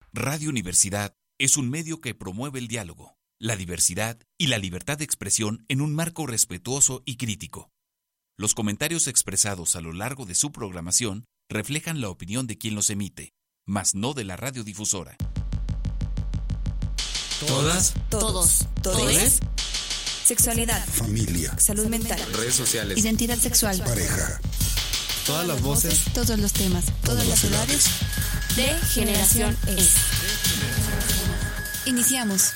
Radio Universidad es un medio que promueve el diálogo, la diversidad y la libertad de expresión en un marco respetuoso y crítico. Los comentarios expresados a lo largo de su programación reflejan la opinión de quien los emite, mas no de la radiodifusora. Todas, todos, todes, sexualidad, familia, salud mental, redes sociales, identidad sexual, pareja, todas las voces, todos los temas, todas las edades de Generación Es. Iniciamos.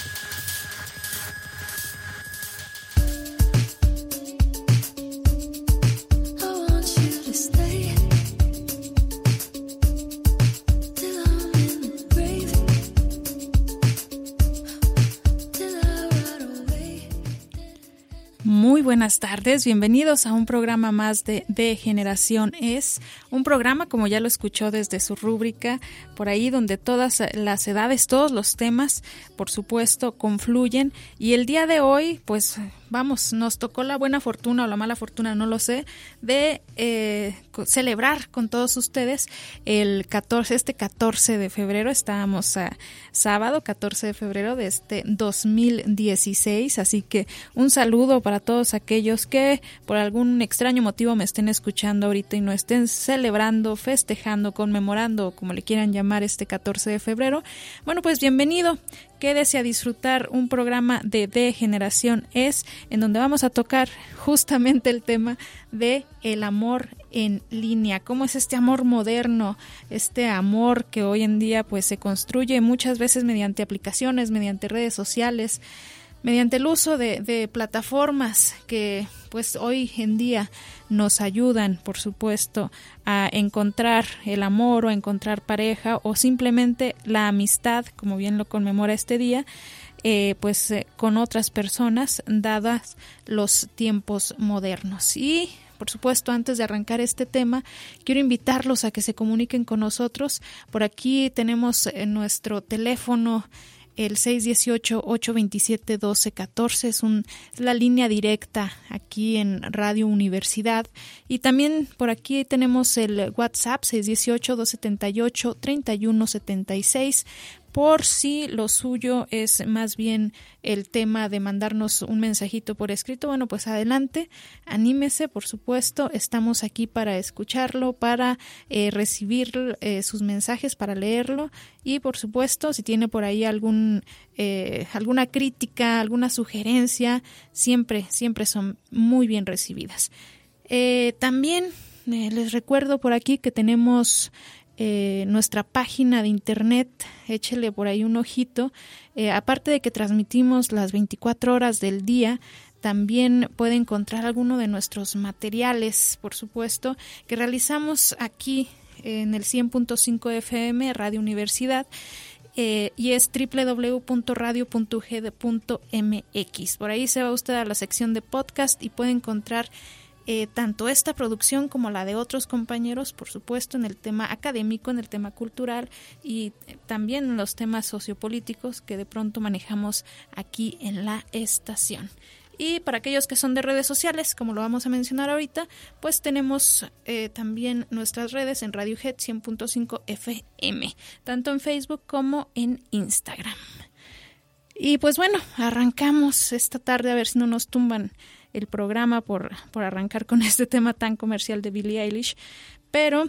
Muy buenas tardes, bienvenidos a un programa más de Generación Es, un programa como ya lo escuchó desde su rúbrica, por ahí donde todas las edades, todos los temas, por supuesto, confluyen, y el día de hoy, pues vamos, nos tocó la buena fortuna o la mala fortuna, no lo sé, de celebrar con todos ustedes este 14 de febrero, estábamos a sábado 14 de febrero de este 2016, así que un saludo para todos aquellos que por algún extraño motivo me estén escuchando ahorita y no estén celebrando, festejando, conmemorando, como le quieran llamar, este 14 de febrero. Bueno, pues bienvenido. Quédese a disfrutar un programa de Generación Es, en donde vamos a tocar justamente el tema de el amor en línea. ¿Cómo es este amor moderno? Este amor que hoy en día pues se construye muchas veces mediante aplicaciones, mediante redes sociales, mediante el uso de plataformas que pues hoy en día nos ayudan, por supuesto, a encontrar el amor o a encontrar pareja o simplemente la amistad, como bien lo conmemora este día, con otras personas, dadas los tiempos modernos. Y por supuesto, antes de arrancar este tema, quiero invitarlos a que se comuniquen con nosotros. Por aquí tenemos nuestro teléfono, el 618-827-1214, es la línea directa aquí en Radio Universidad. Y también por aquí tenemos el WhatsApp 618-278-3176. Por si lo suyo es más bien el tema de mandarnos un mensajito por escrito, bueno, pues adelante, anímese, por supuesto, estamos aquí para escucharlo, para recibir sus mensajes, para leerlo y, por supuesto, si tiene por ahí alguna crítica, alguna sugerencia, siempre son muy bien recibidas. También les recuerdo por aquí que tenemos nuestra página de internet, échele por ahí un ojito, aparte de que transmitimos las 24 horas del día, también puede encontrar alguno de nuestros materiales, por supuesto, que realizamos aquí en el 100.5 FM Radio Universidad, y es www.radio.gd.mx. Por ahí se va usted a la sección de podcast y puede encontrar tanto esta producción como la de otros compañeros, por supuesto, en el tema académico, en el tema cultural y también en los temas sociopolíticos que de pronto manejamos aquí en la estación. Y para aquellos que son de redes sociales, como lo vamos a mencionar ahorita, pues tenemos también nuestras redes en Radiohead 100.5 FM, tanto en Facebook como en Instagram. Y pues bueno, arrancamos esta tarde a ver si no nos tumban el programa por arrancar con este tema tan comercial de Billie Eilish, pero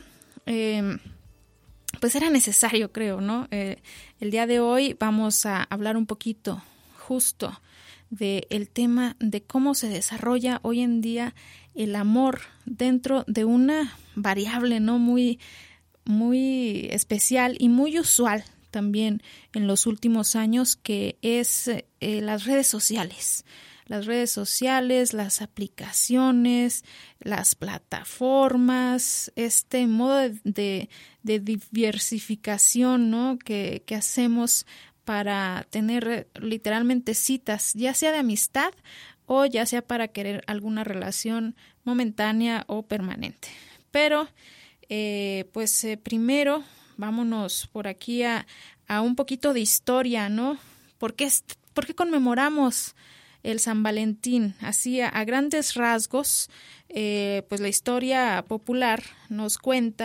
pues era necesario, creo, ¿no? El día de hoy vamos a hablar un poquito justo del tema de cómo se desarrolla hoy en día el amor dentro de una variable, ¿no? Muy especial y muy usual también en los últimos años, que es las redes sociales. Las redes sociales, las aplicaciones, las plataformas, este modo de diversificación, ¿no? que hacemos para tener literalmente citas, ya sea de amistad o ya sea para querer alguna relación momentánea o permanente. Pero, primero vámonos por aquí a un poquito de historia, ¿no? ¿Por qué conmemoramos el San Valentín? Así a grandes rasgos, pues la historia popular nos cuenta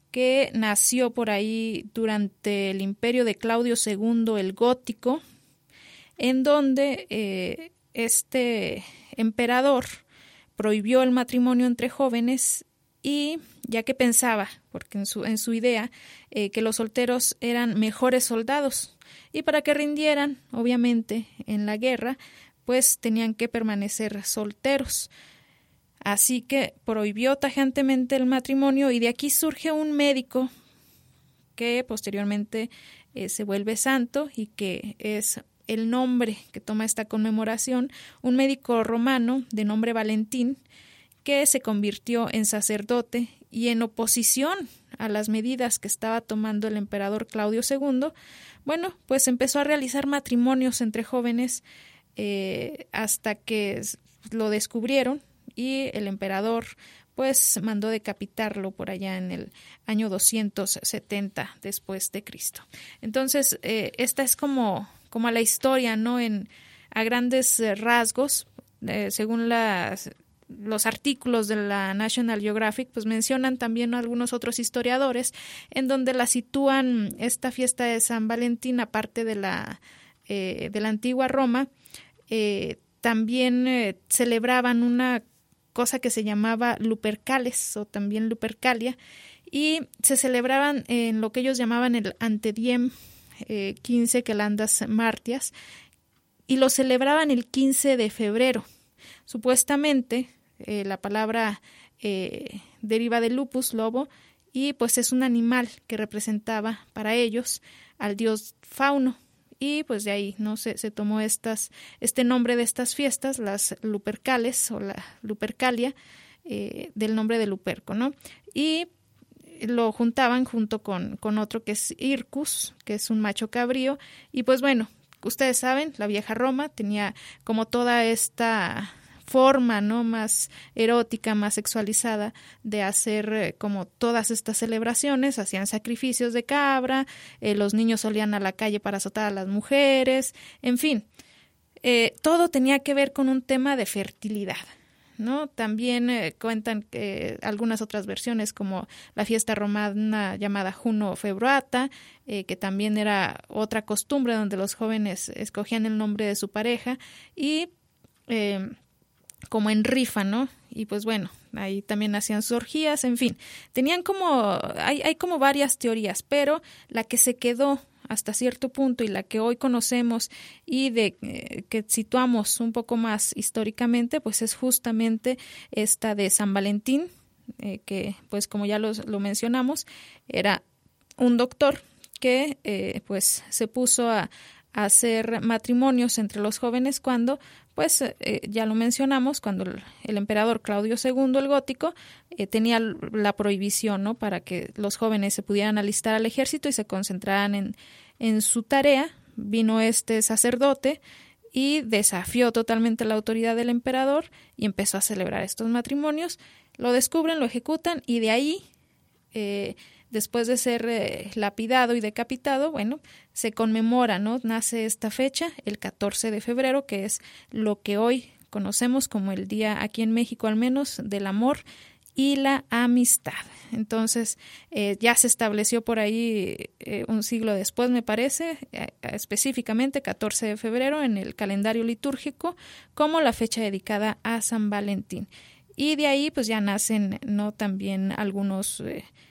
que nació por ahí durante el imperio de Claudio II el Gótico, en donde este emperador prohibió el matrimonio entre jóvenes, y ya que pensaba, porque en su idea, que los solteros eran mejores soldados, y para que rindieran, obviamente, en la guerra, pues tenían que permanecer solteros. Así que prohibió tajantemente el matrimonio, y de aquí surge un médico que posteriormente se vuelve santo y que es el nombre que toma esta conmemoración, un médico romano de nombre Valentín, que se convirtió en sacerdote y, en oposición a las medidas que estaba tomando el emperador Claudio II, bueno, pues empezó a realizar matrimonios entre jóvenes hasta que lo descubrieron, y el emperador pues mandó decapitarlo por allá en el año 270 después de Cristo. Entonces, esta es como la historia, ¿no? A grandes rasgos, según los artículos de la National Geographic, pues mencionan también algunos otros historiadores en donde la sitúan esta fiesta de San Valentín, aparte de la antigua Roma, también celebraban una cosa que se llamaba Lupercales, o también Lupercalia, y se celebraban en lo que ellos llamaban el Antediem 15 Quelandas Martias, y lo celebraban el 15 de febrero. Supuestamente la palabra deriva de lupus, lobo, y pues es un animal que representaba para ellos al dios Fauno. Y pues de ahí, ¿no? se tomó este nombre de estas fiestas, las Lupercales o la Lupercalia, del nombre de Luperco, ¿no? Y lo juntaban junto con otro que es Hircus, que es un macho cabrío. Y pues bueno, ustedes saben, la vieja Roma tenía como toda esta forma, ¿no? Más erótica, más sexualizada de hacer como todas estas celebraciones. Hacían sacrificios de cabra, los niños salían a la calle para azotar a las mujeres, en fin, todo tenía que ver con un tema de fertilidad, ¿no? También cuentan algunas otras versiones, como la fiesta romana llamada Juno Februata, que también era otra costumbre donde los jóvenes escogían el nombre de su pareja y como en rifa, ¿no? Y pues bueno, ahí también hacían sus orgías, en fin, tenían hay como varias teorías, pero la que se quedó hasta cierto punto y la que hoy conocemos y que situamos un poco más históricamente, pues es justamente esta de San Valentín, que pues como ya lo mencionamos, era un doctor que pues se puso a hacer matrimonios entre los jóvenes cuando, pues ya lo mencionamos, cuando el emperador Claudio II el Gótico tenía la prohibición, ¿no? Para que los jóvenes se pudieran alistar al ejército y se concentraran en su tarea. Vino este sacerdote y desafió totalmente la autoridad del emperador y empezó a celebrar estos matrimonios. Lo descubren, lo ejecutan, y de ahí después de ser lapidado y decapitado, bueno, se conmemora, ¿no? Nace esta fecha, el 14 de febrero, que es lo que hoy conocemos como el día, aquí en México al menos, del amor y la amistad. Entonces, ya se estableció por ahí un siglo después, me parece, específicamente 14 de febrero en el calendario litúrgico, como la fecha dedicada a San Valentín. Y de ahí, pues ya nacen, ¿no? También algunos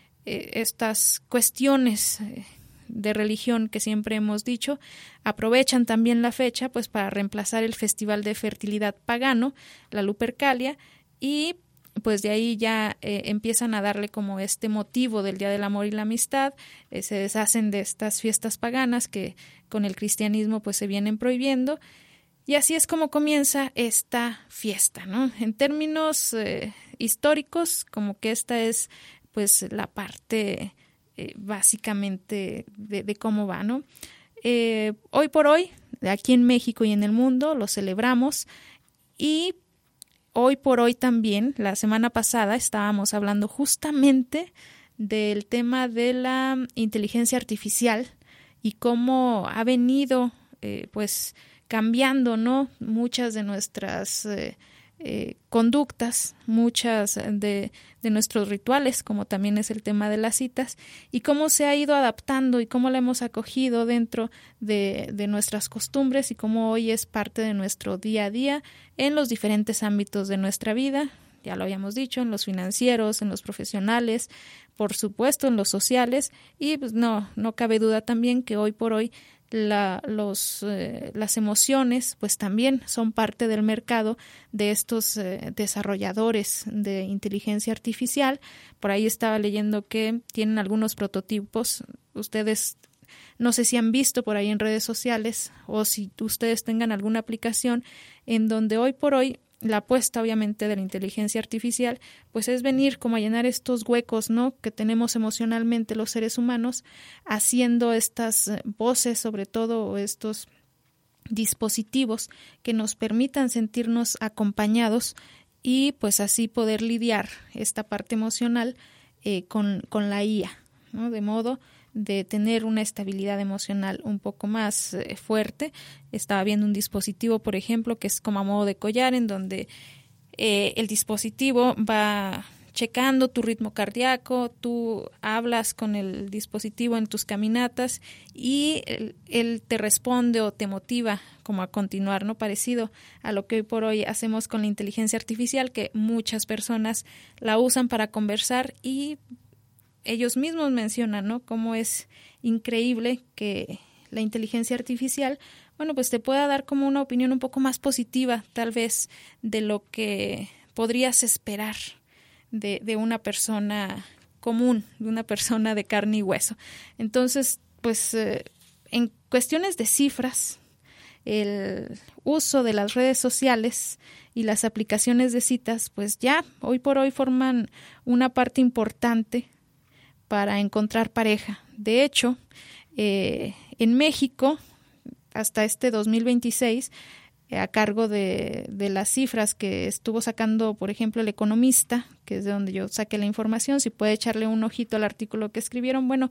estas cuestiones de religión que siempre hemos dicho, aprovechan también la fecha pues para reemplazar el festival de fertilidad pagano, la Lupercalia, y pues de ahí ya empiezan a darle como este motivo del Día del Amor y la Amistad, se deshacen de estas fiestas paganas que con el cristianismo pues se vienen prohibiendo, y así es como comienza esta fiesta, ¿no? En términos históricos, como que esta es pues la parte básicamente de cómo va, ¿no? Hoy por hoy, aquí en México y en el mundo, lo celebramos, y hoy por hoy también, la semana pasada estábamos hablando justamente del tema de la inteligencia artificial y cómo ha venido pues cambiando, ¿no? Muchas de nuestras conductas, muchas de nuestros rituales, como también es el tema de las citas, y cómo se ha ido adaptando y cómo la hemos acogido dentro de nuestras costumbres y cómo hoy es parte de nuestro día a día en los diferentes ámbitos de nuestra vida. Ya lo habíamos dicho, en los financieros, en los profesionales, por supuesto en los sociales, y pues no cabe duda también que hoy por hoy las emociones pues también son parte del mercado de estos desarrolladores de inteligencia artificial. Por ahí estaba leyendo que tienen algunos prototipos. Ustedes no sé si han visto por ahí en redes sociales o si ustedes tengan alguna aplicación en donde hoy por hoy la apuesta obviamente de la inteligencia artificial pues es venir como a llenar estos huecos, ¿no?, que tenemos emocionalmente los seres humanos, haciendo estas voces sobre todo, o estos dispositivos que nos permitan sentirnos acompañados y pues así poder lidiar esta parte emocional con la IA, ¿no?, de modo de tener una estabilidad emocional un poco más fuerte. Estaba viendo un dispositivo, por ejemplo, que es como a modo de collar, en donde el dispositivo va checando tu ritmo cardíaco, tú hablas con el dispositivo en tus caminatas y él te responde o te motiva como a continuar, ¿no? Parecido a lo que hoy por hoy hacemos con la inteligencia artificial, que muchas personas la usan para conversar, y ellos mismos mencionan, ¿no?, cómo es increíble que la inteligencia artificial, bueno, pues te pueda dar como una opinión un poco más positiva, tal vez, de lo que podrías esperar de una persona común, de una persona de carne y hueso. Entonces, pues, en cuestiones de cifras, el uso de las redes sociales y las aplicaciones de citas, pues ya hoy por hoy forman una parte importante para encontrar pareja. De hecho, en México, hasta este 2026, a cargo de las cifras que estuvo sacando, por ejemplo, El Economista, que es de donde yo saqué la información, si puede echarle un ojito al artículo que escribieron, bueno,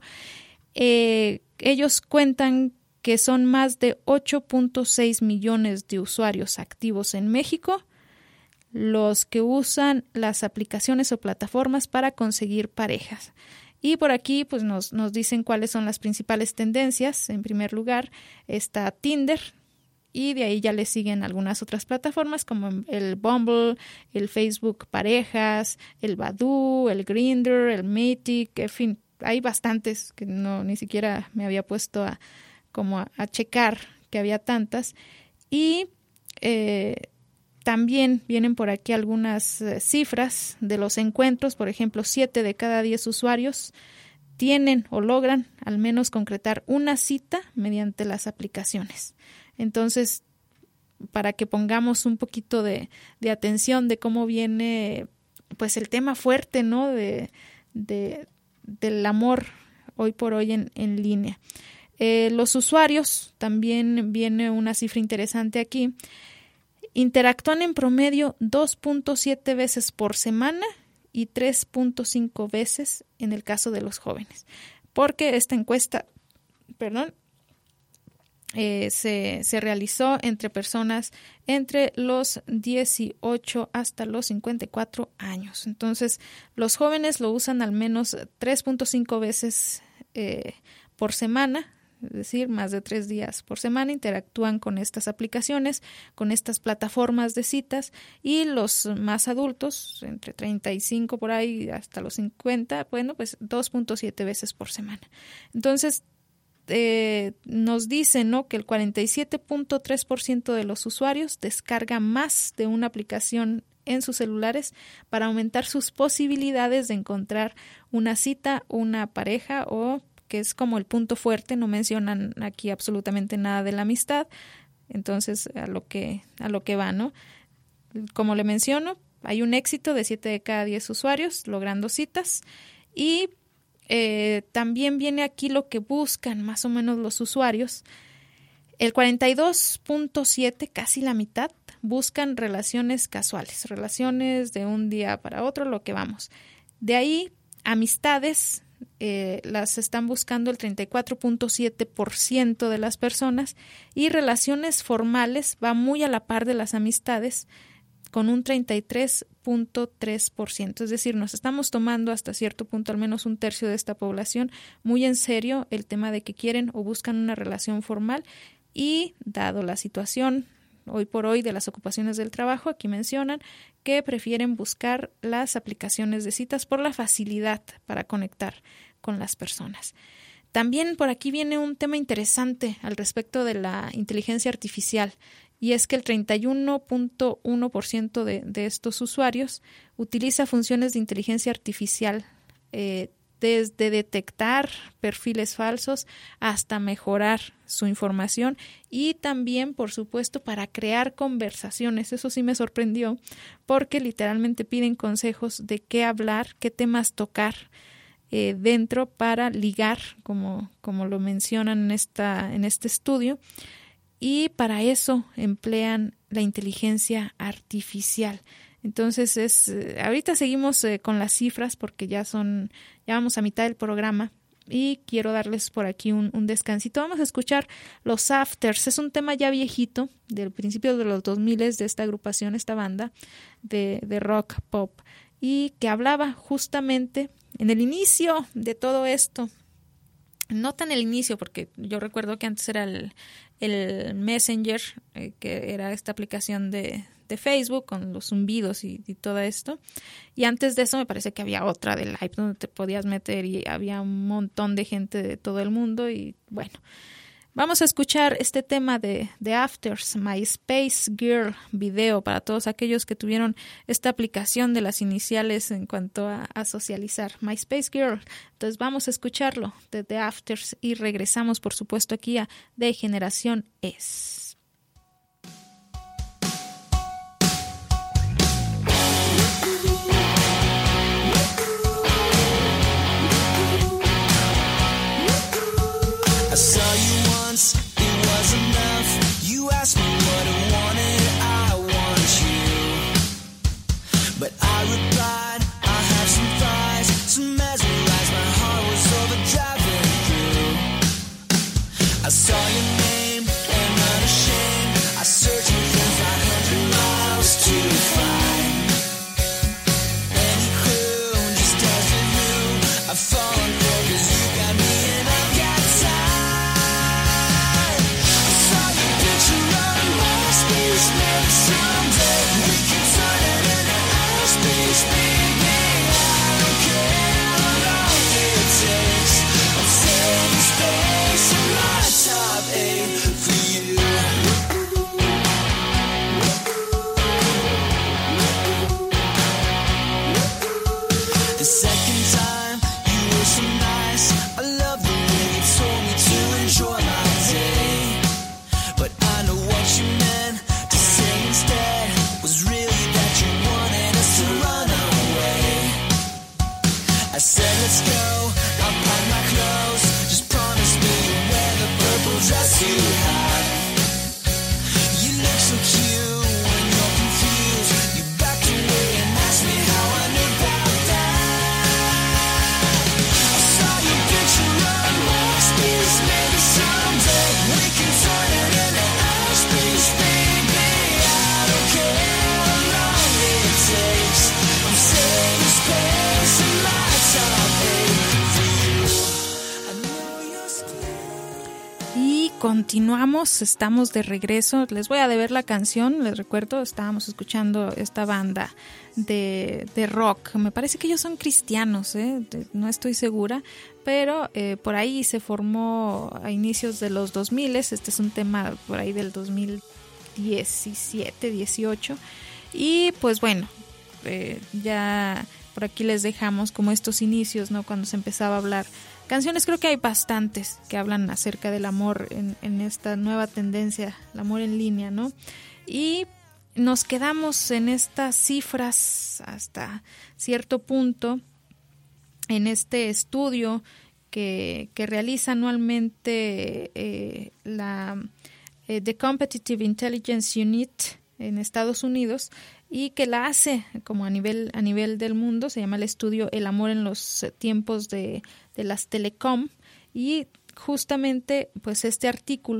ellos cuentan que son más de 8.6 millones de usuarios activos en México los que usan las aplicaciones o plataformas para conseguir parejas. Y por aquí pues nos dicen cuáles son las principales tendencias. En primer lugar está Tinder, y de ahí ya le siguen algunas otras plataformas como el Bumble, el Facebook Parejas, el Badoo, el Grindr, el Matic, en fin, hay bastantes que ni siquiera me había puesto a checar que había tantas. Y también vienen por aquí algunas cifras de los encuentros. Por ejemplo, 7 de cada 10 usuarios tienen o logran al menos concretar una cita mediante las aplicaciones. Entonces, para que pongamos un poquito de atención de cómo viene pues el tema fuerte, ¿no?, del amor hoy por hoy en línea. Los usuarios, también viene una cifra interesante aquí, interactúan en promedio 2.7 veces por semana y 3.5 veces en el caso de los jóvenes. Porque esta encuesta, se realizó entre personas entre los 18 hasta los 54 años. Entonces, los jóvenes lo usan al menos 3.5 veces por semana, es decir, más de 3 días por semana, interactúan con estas aplicaciones, con estas plataformas de citas, y los más adultos, entre 35 por ahí hasta los 50, bueno, pues 2.7 veces por semana. Entonces, nos dice, ¿no?, que el 47.3% de los usuarios descarga más de una aplicación en sus celulares para aumentar sus posibilidades de encontrar una cita, una pareja, o que es como el punto fuerte. No mencionan aquí absolutamente nada de la amistad. Entonces, a lo que va, ¿no? Como le menciono, hay un éxito de 7 de cada 10 usuarios logrando citas, y también viene aquí lo que buscan más o menos los usuarios. El 42.7, casi la mitad, buscan relaciones casuales, relaciones de un día para otro, lo que vamos. De ahí, amistades, las están buscando el 34.7% de las personas, y relaciones formales va muy a la par de las amistades, con un 33.3%. Es decir, nos estamos tomando hasta cierto punto, al menos un tercio de esta población, muy en serio el tema de que quieren o buscan una relación formal y, dado la situación hoy por hoy de las ocupaciones del trabajo, aquí mencionan que prefieren buscar las aplicaciones de citas por la facilidad para conectar con las personas. También por aquí viene un tema interesante al respecto de la inteligencia artificial, y es que el 31.1% de estos usuarios utiliza funciones de inteligencia artificial, desde detectar perfiles falsos hasta mejorar su información y también, por supuesto, para crear conversaciones. Eso sí me sorprendió porque literalmente piden consejos de qué hablar, qué temas tocar dentro para ligar, como lo mencionan en este estudio, y para eso emplean la inteligencia artificial. Entonces ahorita seguimos con las cifras porque ya vamos a mitad del programa y quiero darles por aquí un descansito. Vamos a escuchar los Afters. Es un tema ya viejito, del principio de los 2000 de esta agrupación, esta banda de rock pop, y que hablaba justamente en el inicio de todo esto. No tan el inicio, porque yo recuerdo que antes era el Messenger, que era esta aplicación de Facebook con los zumbidos y todo esto. Y antes de eso me parece que había otra de Live donde te podías meter y había un montón de gente de todo el mundo. Y bueno, vamos a escuchar este tema de Afters, MySpace Girl video, para todos aquellos que tuvieron esta aplicación de las iniciales en cuanto a socializar. MySpace Girl. Entonces vamos a escucharlo de The Afters y regresamos, por supuesto, aquí a De Generación Es. I saw you once, it was enough. You asked me what I wanted, I want you. But I replied, I have some thighs, some mesmerized, my heart was overdriving through. I saw your name, and unashamed, I searched within 500 miles to find any clue, just as a you, I've fallen for, 'cause you got me and I've got time. I saw your picture on MySpace, maybe someday we can turn it into our space, baby. I don't care how long it takes, I'm saving space in my top 8 for you. The second time you were so nice, I love the way you told me to enjoy my day. But I know what you meant to say instead was really that you wanted us to run away. I said let's go, I'll pack my clothes, just promise me you'll wear the purple dress you have. You look so cute when you're confused, you backed away and asked me how I knew about that. I saw your picture on MySpace, maybe someday we can turn it into our space, baby. I don't care how long it takes, I'm saving space in my top 8 for you. I know you're scared. Y continuamos, estamos de regreso. Les voy a deber la canción, les recuerdo, estábamos escuchando esta banda de rock. Me parece que ellos son cristianos, no estoy segura, pero por ahí se formó a inicios de los 2000. Este es un tema por ahí del 2017, 18. Y pues bueno, ya por aquí les dejamos como estos inicios, ¿no? Cuando se empezaba a hablar canciones. Creo que hay bastantes que hablan acerca del amor en esta nueva tendencia, el amor en línea, ¿no? Y nos quedamos en estas cifras hasta cierto punto en este estudio que realiza anualmente la The Competitive Intelligence Unit en Estados Unidos, y que la hace como a nivel del mundo. Se llama el estudio El amor en los tiempos de las telecom, y justamente pues este artículo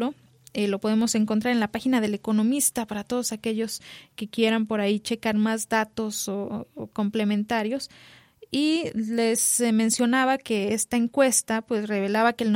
Lo podemos encontrar en la página del Economista para todos aquellos que quieran por ahí checar más datos o complementarios. Y les mencionaba que esta encuesta pues revelaba que el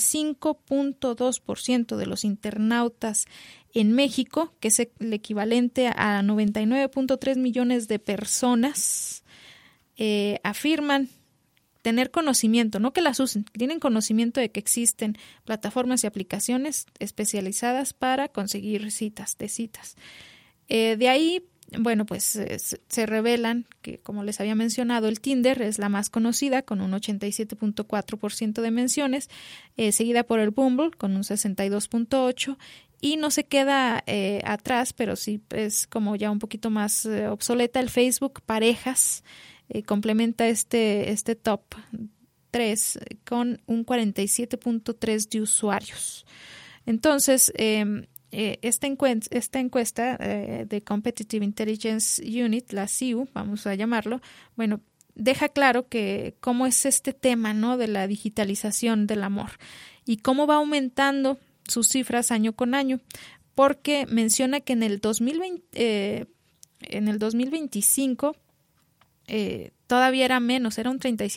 95.2% de los internautas en México, que es el equivalente a 99.3 millones de personas, afirman tener conocimiento, no que las usen, tienen conocimiento de que existen plataformas y aplicaciones especializadas para conseguir citas. De ahí, bueno, pues se revelan que, como les había mencionado, el Tinder es la más conocida con un 87.4% de menciones, seguida por el Bumble con un 62.8%, y no se queda atrás, pero sí es como ya un poquito más obsoleta, el Facebook Parejas, complementa este top 3 con un 47.3% de usuarios. Entonces, esta encuesta de Competitive Intelligence Unit, la CIU, vamos a llamarlo, bueno, deja claro que cómo es este tema, ¿no?, de la digitalización del amor y cómo va aumentando sus cifras año con año, porque menciona que en el 2025 todavía era menos, era un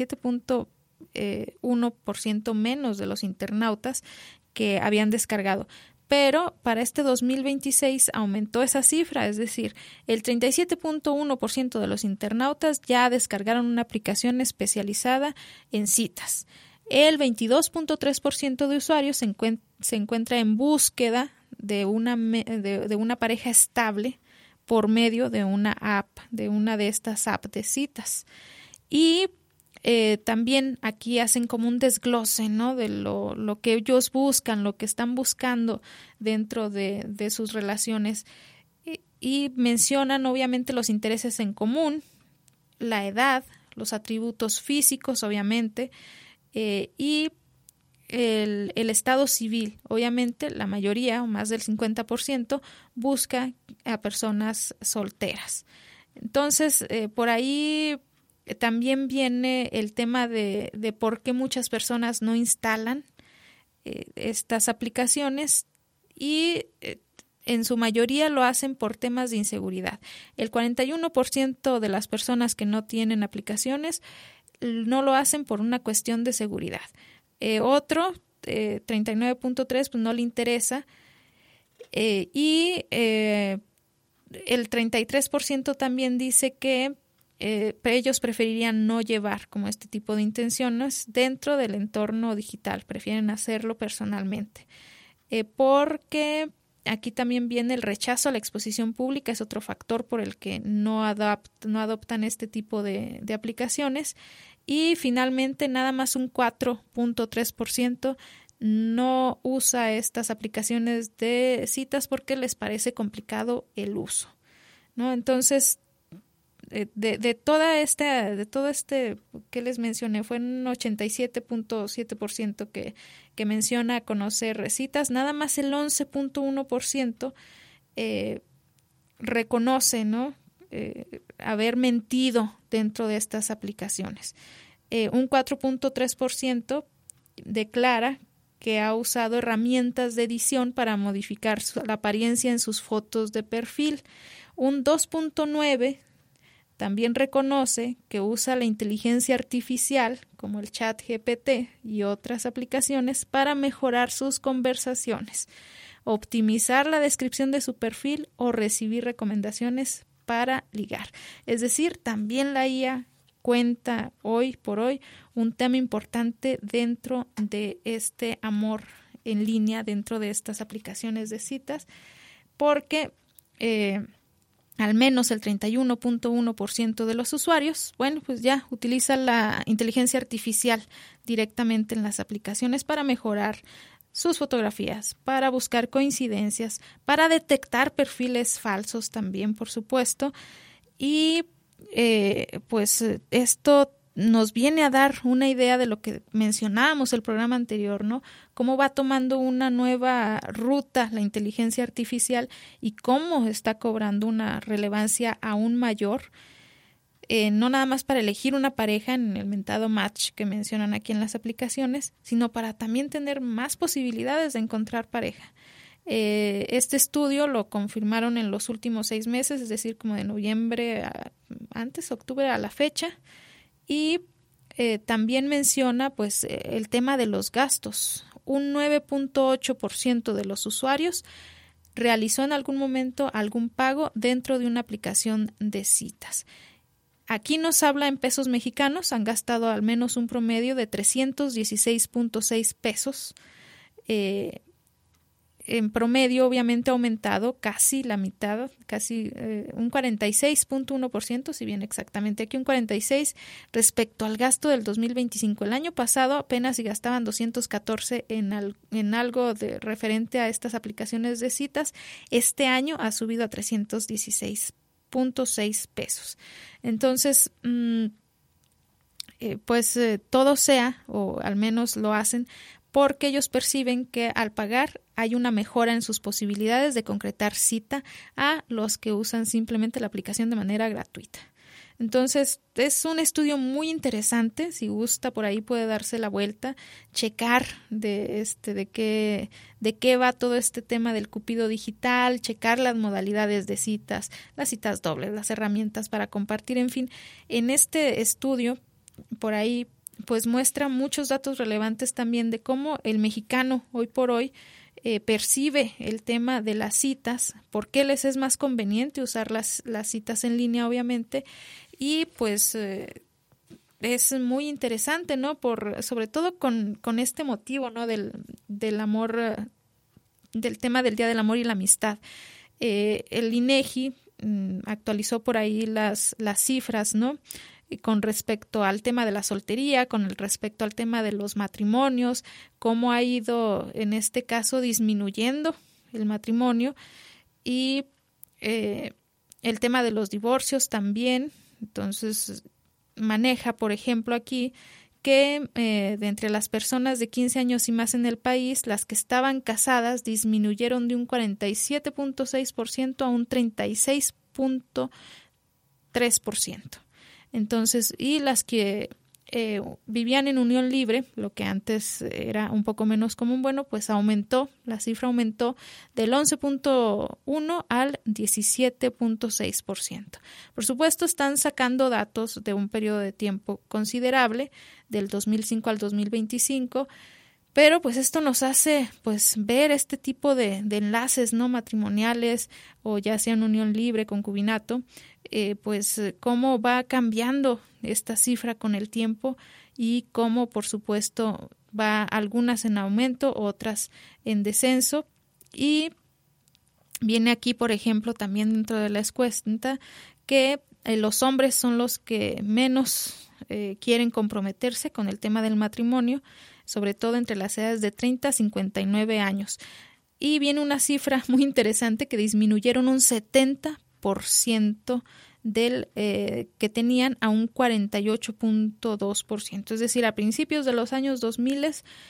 37.1% menos de los internautas que habían descargado. Pero para este 2026 aumentó esa cifra, es decir, el 37.1% de los internautas ya descargaron una aplicación especializada en citas. El 22.3% de usuarios se encuentra en búsqueda de una pareja estable por medio de una app, de una de estas apps de citas. Y también aquí hacen como un desglose, ¿no?, de lo que ellos buscan, lo que están buscando dentro de sus relaciones. Y mencionan obviamente los intereses en común, la edad, los atributos físicos, obviamente, y el estado civil. Obviamente la mayoría, o más del 50%, busca a personas solteras. Entonces, por ahí también viene el tema de por qué muchas personas no instalan estas aplicaciones, y en su mayoría lo hacen por temas de inseguridad. El 41% de las personas que no tienen aplicaciones no lo hacen por una cuestión de seguridad. Otro, 39.3%, pues no le interesa. Y el 33% también dice que ellos preferirían no llevar como este tipo de intenciones dentro del entorno digital, prefieren hacerlo personalmente. Porque aquí también viene el rechazo a la exposición pública, es otro factor por el que no adoptan este tipo de aplicaciones. Y finalmente nada más un 4.3% no usa estas aplicaciones de citas porque les parece complicado el uso, ¿no? Entonces, de todo este que les mencioné, fue un 87.7% que menciona conocer citas, nada más el 11.1% reconoce, ¿no?, haber mentido dentro de estas aplicaciones. Un 4.3% declara que ha usado herramientas de edición para modificar la apariencia en sus fotos de perfil. Un 2.9% también reconoce que usa la inteligencia artificial, como el ChatGPT y otras aplicaciones, para mejorar sus conversaciones, optimizar la descripción de su perfil o recibir recomendaciones para ligar. Es decir, también la IA cuenta hoy por hoy un tema importante dentro de este amor en línea, dentro de estas aplicaciones de citas, porque al menos el 31.1% de los usuarios, bueno, pues ya utiliza la inteligencia artificial directamente en las aplicaciones para mejorar sus fotografías, para buscar coincidencias, para detectar perfiles falsos también, por supuesto. Y pues esto nos viene a dar una idea de lo que mencionábamos el programa anterior, ¿no? Cómo va tomando una nueva ruta la inteligencia artificial y cómo está cobrando una relevancia aún mayor, no nada más para elegir una pareja en el mentado match que mencionan aquí en las aplicaciones, sino para también tener más posibilidades de encontrar pareja. Este estudio lo confirmaron en los últimos 6 meses, es decir, como de noviembre octubre a la fecha, y también menciona pues el tema de los gastos. Un 9.8% de los usuarios realizó en algún momento algún pago dentro de una aplicación de citas. Aquí nos habla en pesos mexicanos, han gastado al menos un promedio de 316.6 pesos. En promedio, obviamente, ha aumentado casi la mitad, casi un 46.1%, si bien exactamente aquí un 46%, respecto al gasto del 2025. El año pasado apenas si gastaban 214 en algo referente a estas aplicaciones de citas. Este año ha subido a 316.6 pesos. Entonces, todo sea, o al menos lo hacen, porque ellos perciben que al pagar hay una mejora en sus posibilidades de concretar cita a los que usan simplemente la aplicación de manera gratuita. Entonces, es un estudio muy interesante. Si gusta, por ahí puede darse la vuelta, checar de qué va todo este tema del Cupido digital, checar las modalidades de citas, las citas dobles, las herramientas para compartir, en fin. En este estudio, por ahí, pues muestra muchos datos relevantes también de cómo el mexicano hoy por hoy percibe el tema de las citas, por qué les es más conveniente usar las citas en línea, obviamente, y pues es muy interesante, ¿no? Sobre todo con este motivo, ¿no? Del amor, del tema del Día del Amor y la Amistad. El INEGI actualizó por ahí las cifras, ¿no? Con respecto al tema de la soltería, con respecto al tema de los matrimonios, cómo ha ido en este caso disminuyendo el matrimonio, y el tema de los divorcios también. Entonces maneja, por ejemplo, aquí que de entre las personas de 15 años y más en el país, las que estaban casadas disminuyeron de un 47.6% a un 36.3%. Entonces, y las que vivían en unión libre, lo que antes era un poco menos común, bueno, pues la cifra aumentó del 11.1 al 17.6%. Por supuesto, están sacando datos de un periodo de tiempo considerable, del 2005 al 2025, pero pues esto nos hace pues ver este tipo de enlaces no matrimoniales, o ya sea en unión libre, concubinato, pues cómo va cambiando esta cifra con el tiempo, y cómo por supuesto va algunas en aumento, otras en descenso. Y viene aquí, por ejemplo, también dentro de la encuesta, que los hombres son los que menos quieren comprometerse con el tema del matrimonio, sobre todo entre las edades de 30 a 59 años. Y viene una cifra muy interesante, que disminuyeron un 70% del que tenían a un 48.2%. Es decir, a principios de los años 2000,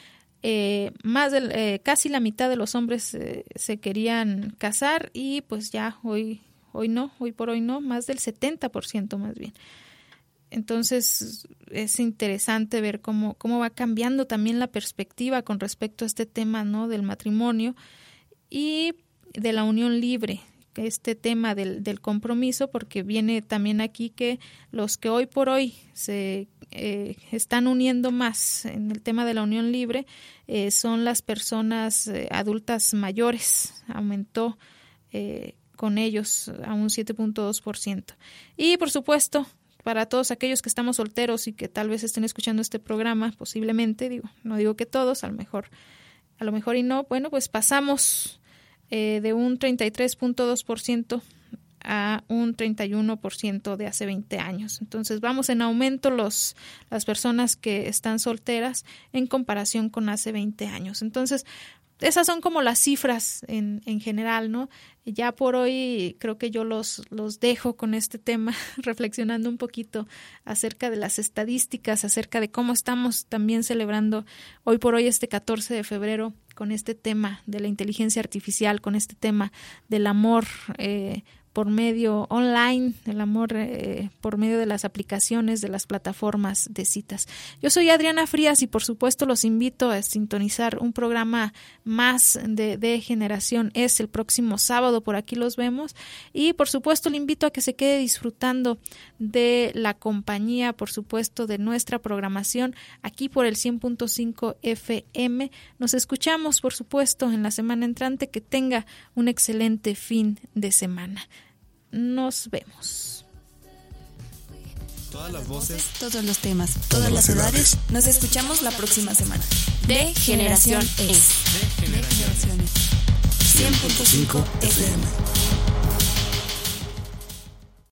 casi la mitad de los hombres se querían casar, y pues ya hoy por hoy no, más del 70% más bien. Entonces es interesante ver cómo va cambiando también la perspectiva con respecto a este tema, ¿no? Del matrimonio y de la unión libre, este tema del compromiso, porque viene también aquí que los que hoy por hoy se están uniendo más en el tema de la unión libre son las personas adultas mayores. Aumentó con ellos a un 7.2%. Y por supuesto, para todos aquellos que estamos solteros y que tal vez estén escuchando este programa, posiblemente, no digo que todos, a lo mejor y no, bueno, pues pasamos de un 33.2% a un 31% de hace 20 años. Entonces vamos en aumento las personas que están solteras en comparación con hace 20 años. Entonces, esas son como las cifras en general, ¿no? Ya por hoy creo que yo los dejo con este tema, reflexionando un poquito acerca de las estadísticas, acerca de cómo estamos también celebrando hoy por hoy este 14 de febrero con este tema de la inteligencia artificial, con este tema del amor por medio online, el amor por medio de las aplicaciones, de las plataformas de citas. Yo soy Adriana Frías y por supuesto los invito a sintonizar un programa más de Generación Es el próximo sábado, por aquí los vemos, y por supuesto le invito a que se quede disfrutando de la compañía, por supuesto, de nuestra programación aquí por el 100.5 FM. Nos escuchamos, por supuesto, en la semana entrante. Que tenga un excelente fin de semana. Nos vemos. Todas las voces, todos los temas, todas las edades. Nos escuchamos la próxima semana. De Generación Es. De Generación Es. 100.5 FM.